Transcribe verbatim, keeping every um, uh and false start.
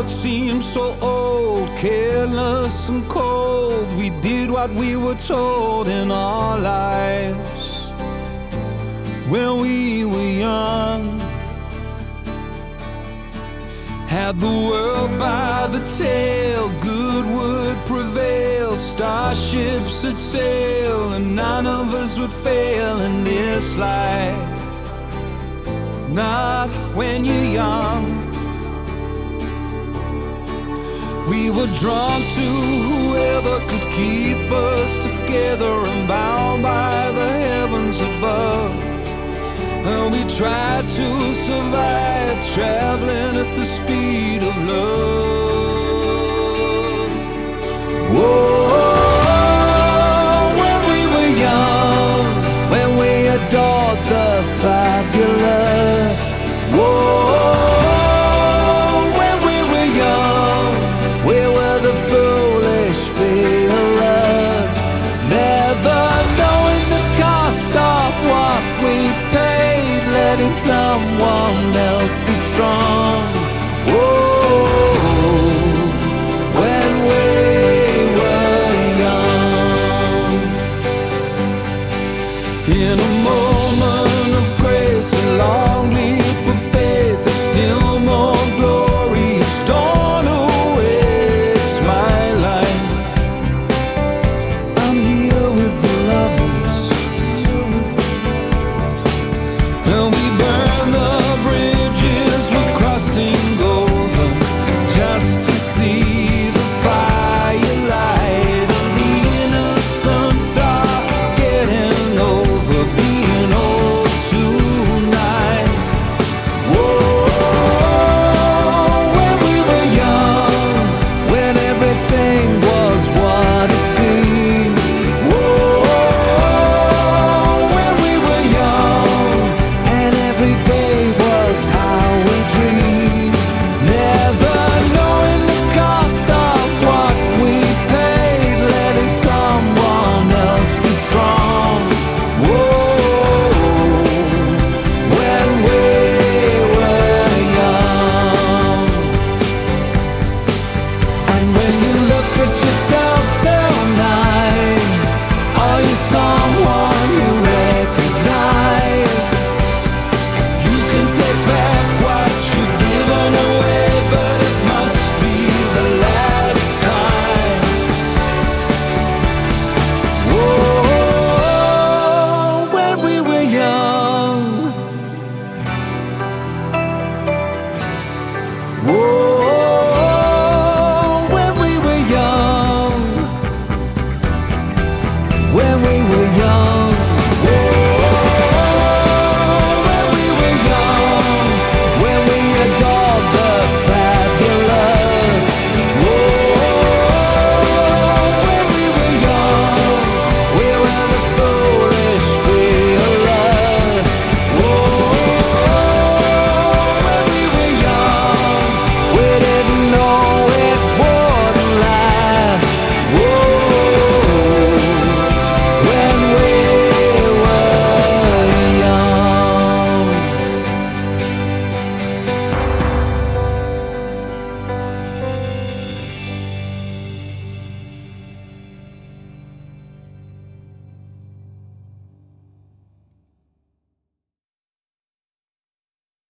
hearts seem so old, careless and cold. We did what we were told in our lives when we were young. Had the world by the tail, good would prevail, starships would sail, and none of us would fail in this life. Not when you're young. We were drawn to whoever could keep us together and bound by the heavens above. And we tried to survive, traveling at the speed of love. Whoa, when we were young, when we adored the fabulous. Whoa, when we were young, we were the foolish fearless, never knowing the cost of what we paid, letting someone else be strong. Whoa, when we were young. In a moment